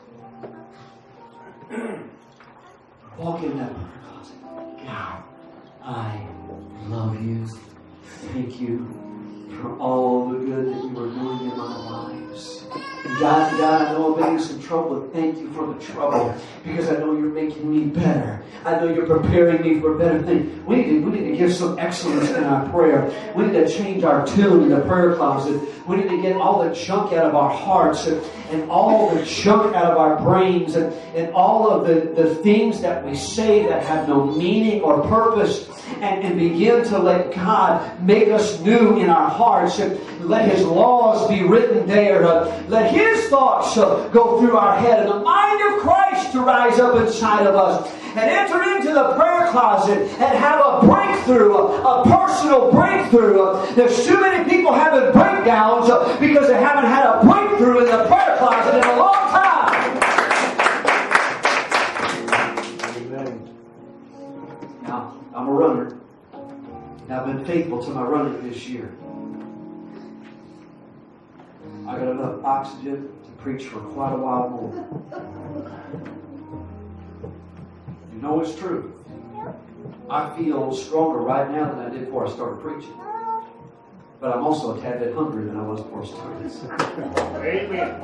Walk in that prayer closet. God, I love you. Thank you for all the good that you are doing in my lives. God, I know I'm making some trouble, but thank you for the trouble, because I know you're making me better. I know you're preparing me for better things. We need to give some excellence in our prayer. We need to change our tune in the prayer closet. We need to get all the junk out of our hearts and all the junk out of our brains and all of the things that we say that have no meaning or purpose, and begin to let God make us new in our hearts, and let His laws be written there. Let His thoughts go through our head, and the mind of Christ to rise up inside of us, and enter into the prayer closet and have a breakthrough, a personal breakthrough. There's too many people having breakdowns because they haven't had a breakthrough in the prayer closet in a long time. Amen. Now, I'm a runner. And I've been faithful to my running this year. I got enough oxygen to preach for quite a while more. You know it's true. I feel stronger right now than I did before I started preaching. But I'm also a tad bit hungrier than I was before I started. Amen.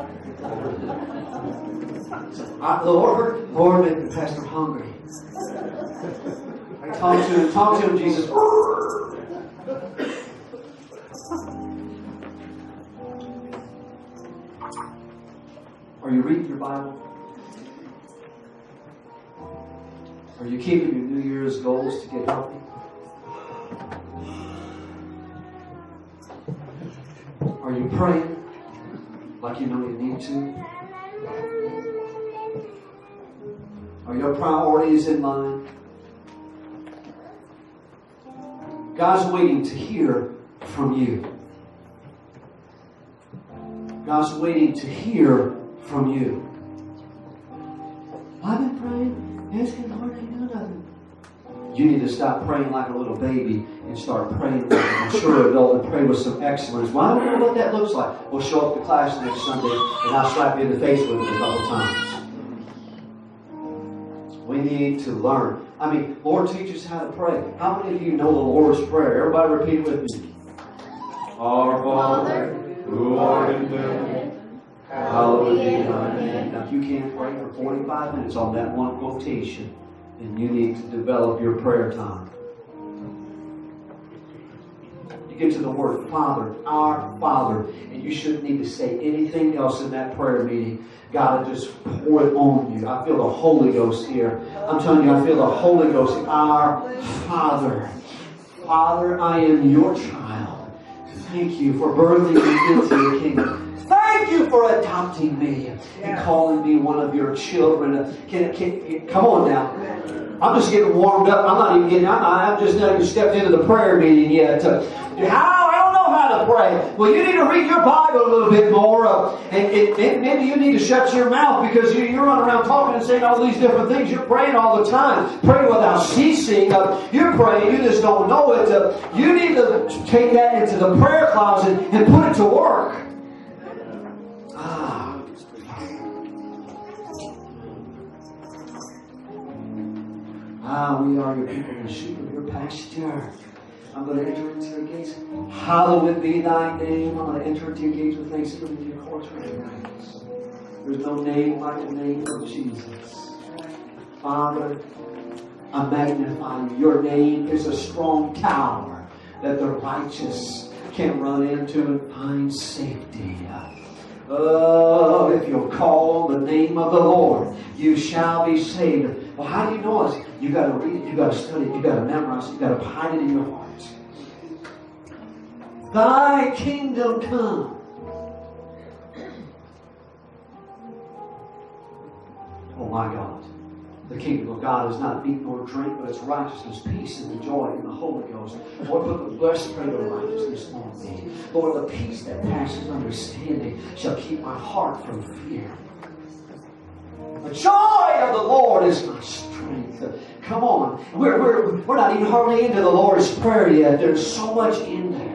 Lord, make the pastor hungry. Talk to him, Jesus. Are you reading your Bible? Are you keeping your New Year's goals to get healthy? Are you praying like you know you need to? Are your priorities in line? God's waiting to hear from you. God's waiting to hear from you. I've been praying, asking the Lord, ain't doing nothing. You need to stop praying like a little baby and start praying like a mature adult and pray with some excellence. Well, I don't know what that looks like. We'll show up to class next Sunday and I'll slap you in the face with it a couple times. We need to learn. I mean, Lord, teach us how to pray. How many of you know the Lord's Prayer? Everybody repeat it with me. Our Father, who art in heaven, hallowed be thy name. Now, you can't pray for 45 minutes on that one quotation. And you need to develop your prayer time. You get to the word Father, our Father, and you shouldn't need to say anything else in that prayer meeting. God will just pour it on you. I feel the Holy Ghost here. I'm telling you, I feel the Holy Ghost. Our Father. Father, I am your child. Thank you for birthing me into the kingdom. Thank you for adopting me and calling me one of your children. Come on now. I'm just getting warmed up. I'm just not even stepped into the prayer meeting yet. I don't know how to pray. Well, you need to read your Bible a little bit more. And maybe you need to shut your mouth because you run around talking and saying all these different things. You're praying all the time. Pray without ceasing. You're praying. You just don't know it. You need to take that into the prayer closet and put it to work. We are your people, the sheep of your pasture. I'm going to enter into your gates. Hallowed be thy name. I'm going to enter into your gates with thanksgiving, to your courts with praise. There's no name like the name of Jesus. Father, I magnify you. Your name is a strong tower that the righteous can run into and find safety. Oh, if you'll call the name of the Lord, you shall be saved. Well, how do you know this? You got to read it, you got to study it, you got to memorize it, you got to hide it in your heart. Thy kingdom come. Oh my God. The kingdom of God is not meat nor drink, but it's righteousness, peace, and the joy in the Holy Ghost. Lord, put the breastplate of righteousness on me. Lord, the peace that passes understanding shall keep my heart from fear. The joy of the Lord is my strength. Come on. We're not even hardly into the Lord's Prayer yet. There's so much in there.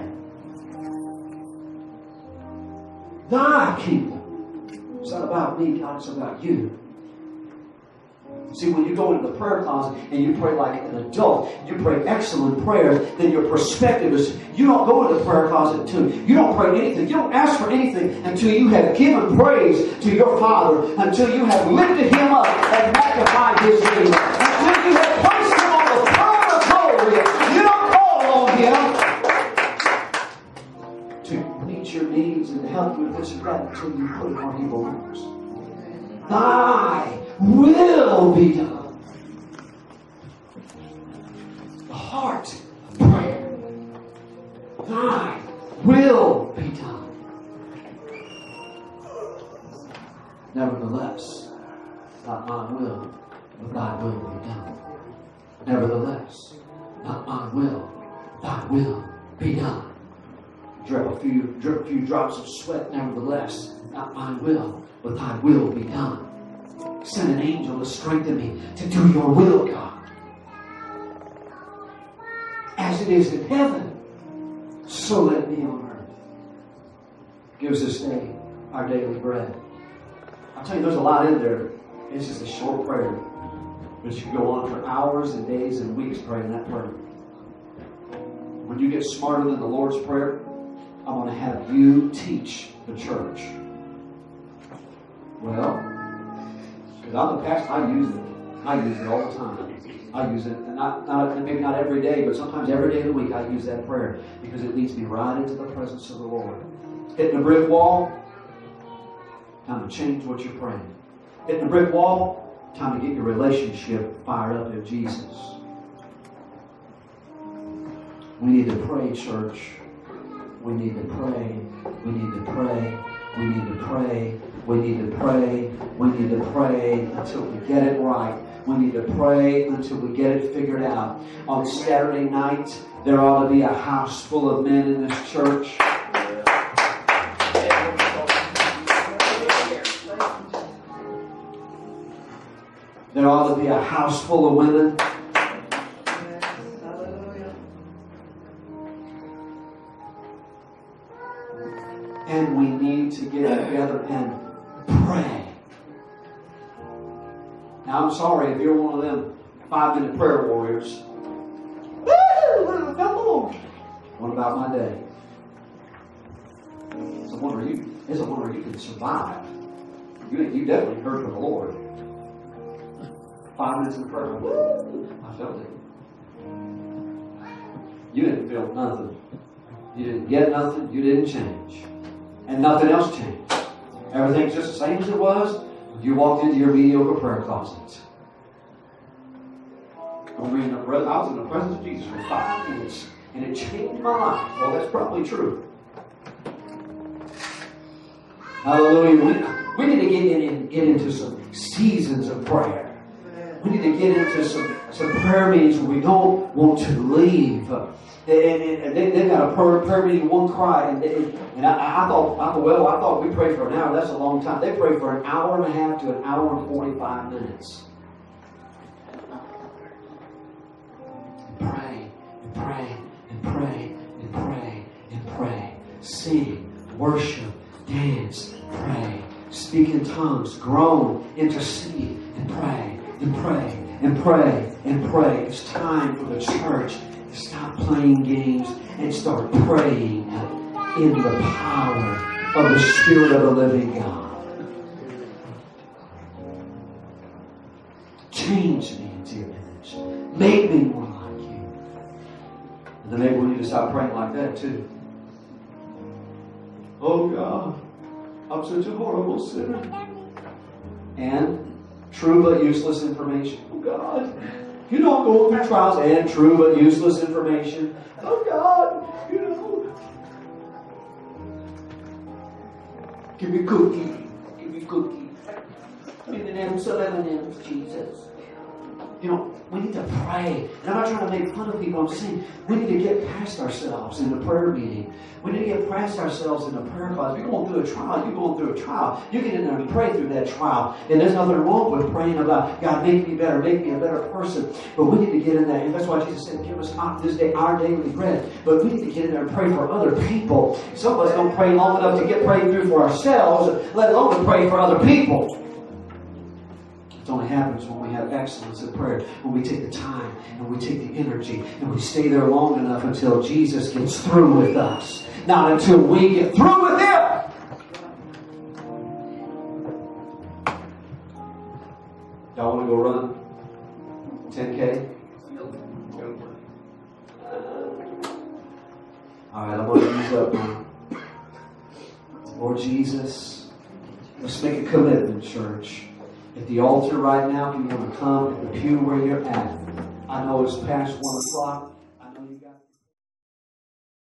Thy kingdom. It's not about me, God. It's about you. See, when you go into the prayer closet and you pray like an adult, you pray excellent prayers, then your perspective is, you don't go into the prayer closet until you don't pray anything. You don't ask for anything until you have given praise to your Father, until you have lifted Him up and magnified His name, until you have placed Him on the throne of glory. You don't call on Him to meet your needs and help you with this and that until you put Him where He belongs. Thy will be done. The heart of prayer. Thy will be done. Nevertheless, not my will, but thy will be done. Nevertheless, not my will, thy will be done. Drip a few drops of sweat. Nevertheless, not my will, but thy will be done. Send an angel to strengthen me to do your will, God. As it is in heaven, so let it be on earth. Give us this day our daily bread. I'll tell you, there's a lot in there. It's just a short prayer. But you can go on for hours and days and weeks praying that prayer. When you get smarter than the Lord's Prayer, I'm going to have you teach the church. Well, because I'm the pastor, I use it. I use it all the time. I use it, and maybe not every day, but sometimes every day of the week I use that prayer because it leads me right into the presence of the Lord. Hitting a brick wall, time to change what you're praying. Hitting a brick wall, time to get your relationship fired up in Jesus. We need to pray, church. We need to pray. We need to pray. We need to pray. We need to pray. We need to pray until we get it right. We need to pray until we get it figured out. On Saturday night, there ought to be a house full of men in this church. There ought to be a house full of women. Yes. Hallelujah. And we need to get together and pray. Now, I'm sorry if you're one of them 5-minute prayer warriors. Woo! Come on. What about my day? It's a wonder you can survive. You definitely heard from the Lord. 5 minutes of prayer. Woo! I felt it. You didn't feel nothing. You didn't get nothing. You didn't change. And nothing else changed. Everything's just the same as it was when you walked into your mediocre prayer closet. I was in the presence of Jesus for 5 minutes, and it changed my life. Well, that's probably true. Hallelujah. We need to get into some seasons of prayer. We need to get into some prayer meetings where we don't want to leave. And they've got a prayer meeting, one cry, and I thought we prayed for an hour. That's a long time. They pray for an hour and a half to an hour and 45 minutes. And pray, and pray, and pray, and pray, and pray. Sing, worship, dance, pray. Speak in tongues, groan, intercede, and pray, and pray, and pray, and pray. It's time for the church to stop playing games and start praying in the power of the Spirit of the living God. Change me into your image. Make me more like you. And then maybe we need to stop praying like that too. Oh God, I'm such a horrible sinner. And true but useless information. Oh God, you know I'm going through trials and true but useless information. Oh God, you know. Give me cookie. Give me cookie. M&M's, M&M's, Jesus. You know, we need to pray. And I'm not trying to make fun of people. I'm saying we need to get past ourselves in the prayer meeting. We need to get past ourselves in the prayer class. If you're going through a trial, you're going through a trial. You get in there and pray through that trial. And there's nothing wrong with praying about, God, make me better, make me a better person. But we need to get in there. And that's why Jesus said, give us this day our daily bread. But we need to get in there and pray for other people. Some of us don't pray long enough to get prayed through for ourselves, let alone to pray for other people. It only happens when we have excellence in prayer, when we take the time and we take the energy and we stay there long enough until Jesus gets through with us. Not until we get through with Him. Y'all want to go run 10K? All right, I'm going to use up now. Lord Jesus, let's make a commitment, church. At the altar right now, if you want to come at the pew where you're at. I know it's past 1 o'clock.